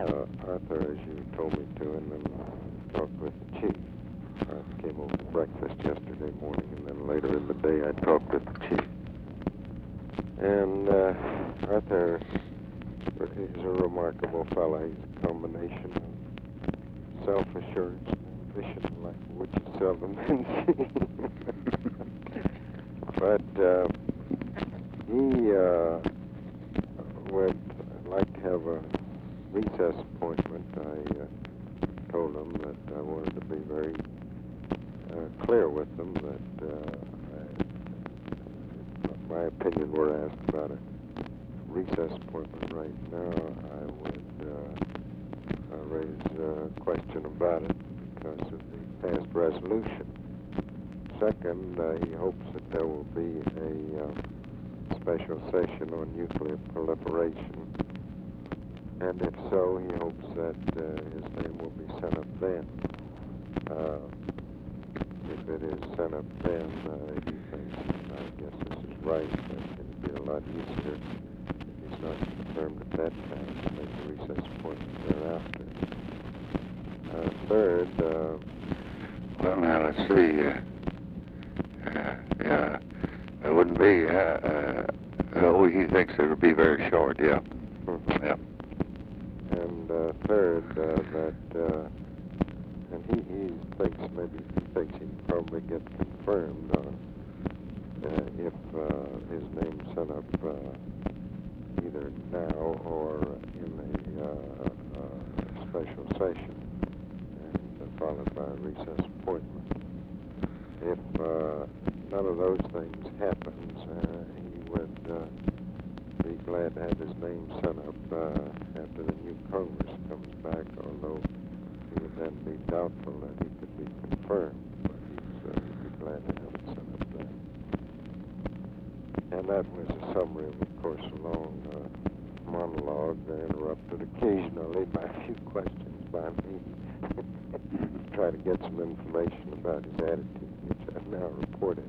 Arthur, as you told me to, and then talked with the chief. I came over to breakfast yesterday morning, and then later in the day I talked with the chief. And Arthur is a remarkable fellow. He's a combination of self-assurance and ambition like which is seldom been seen. But he would like to have a recess appointment. I told him that I wanted to be very clear with them that my opinion were asked about a recess appointment right now, I would raise a question about it because of the past resolution. Second, he hopes that there will be a special session on nuclear proliferation. And if so, he hopes that his name will be sent up then. If it is sent up then, he thinks, and I guess this is right, that it would be a lot easier if he's not confirmed at that time to make a recess appointment thereafter. Third, well, now, let's see. It wouldn't be, he thinks it would be very short, yeah. Mm-hmm. Yeah. And third, that, and he thinks he can probably get confirmed on if his name's sent up either now or in a special session and followed by a recess appointment. If none of those things happens, he would be glad to have his name sent up after the new Congress comes back, although he would then be doubtful that he could be confirmed, but he'd be glad to have it sent up then. And that was a summary of course, a long monologue interrupted occasionally by a few questions by me. Try to get some information about his attitude, which I've now reported.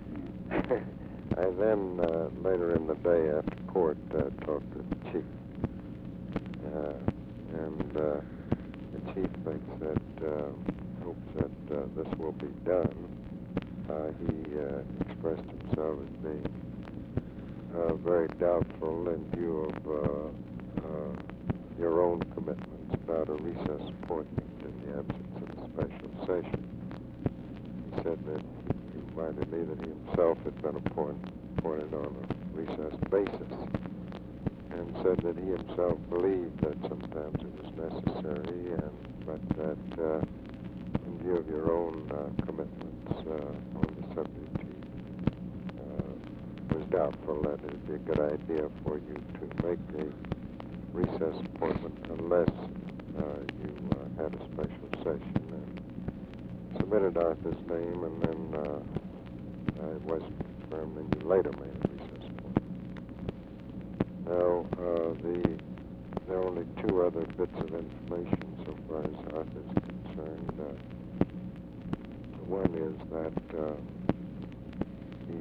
I then, later in the day after court, talked to the chief. And the chief thinks that, hopes that this will be done. He expressed himself as being very doubtful in view of your own commitments about a recess appointment in the absence of a special session. He said that he reminded me that he himself had been appointed on a recess basis, and said that he himself believed that sometimes it was necessary, but that in view of your own commitments on the subject, he was doubtful that it would be a good idea for you to make a recess appointment unless you had a special session, and submitted Arthur's name, and then it wasn't confirmed, and you later made a recess appointment. Now, there are only two other bits of information so far as Arthur's concerned. One is that he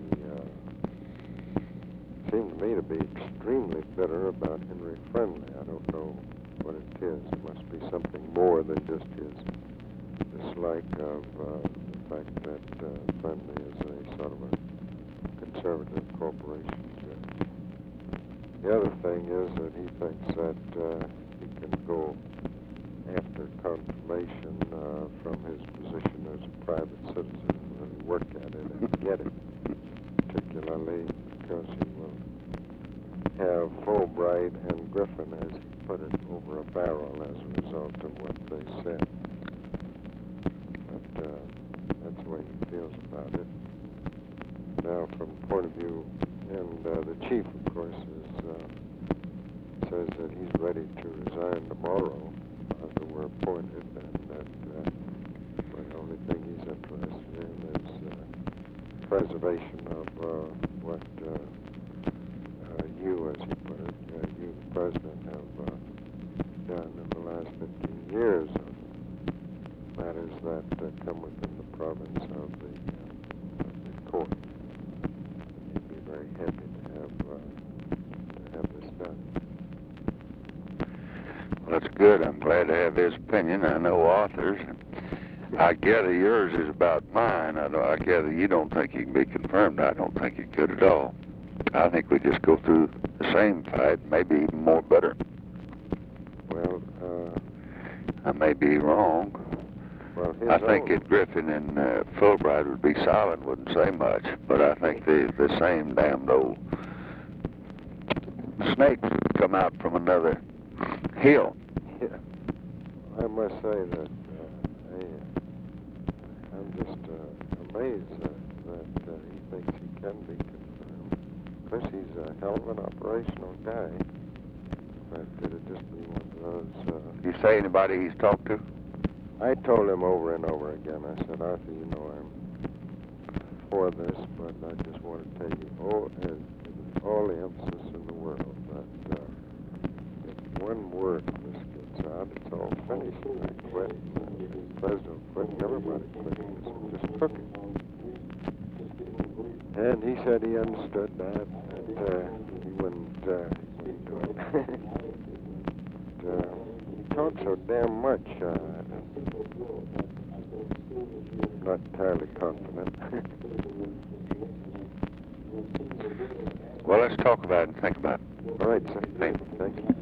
seemed to me to be extremely bitter about Henry Friendly. I don't know what it is. It must be something more than just his dislike of the fact that Friendly is a sort of a conservative corporation judge. The other thing is that he thinks that he can go after confirmation from his position as a private citizen and work at it and get it, particularly because he will have Fulbright and Griffin, as he put it, over a barrel as a result of what they said. But that's the way he feels about it. Now, from the point of view, and the chief, of course, says that he's ready to resign tomorrow after we're appointed, and that the only thing he's interested in is preservation of what you, as he put it, you, the president, have done in the last 15 years of matters that come within the province of the court. He'd be very happy to have this done. Well, that's good. I'm glad to have his opinion. I know Arthur's. I gather yours is about mine. I gather you don't think he can be confirmed. I don't think he could at all. I think we just go through the same fight, maybe even more better. Well, I may be wrong. well, his I think own, that Griffin and Fulbright would be silent, wouldn't say much, but I think the same damned old snakes come out from another hill. Yeah. I must say that I'm just amazed that he thinks he can be confirmed. Of course, he's a hell of an operational guy. But it'd just be one of those... You say anybody he's talked to? I told him over and over again, I said, Arthur, you know I'm for this, but I just want to tell you all the emphasis in the world that if one word of this gets out, it's all finished. I quit. The president quit. Everybody quit. Just took it. And he said he understood that he wouldn't do it. He talked so damn much. Not entirely confident. Well, let's talk about it and think about it. All right, sir. Thank you. Thank you.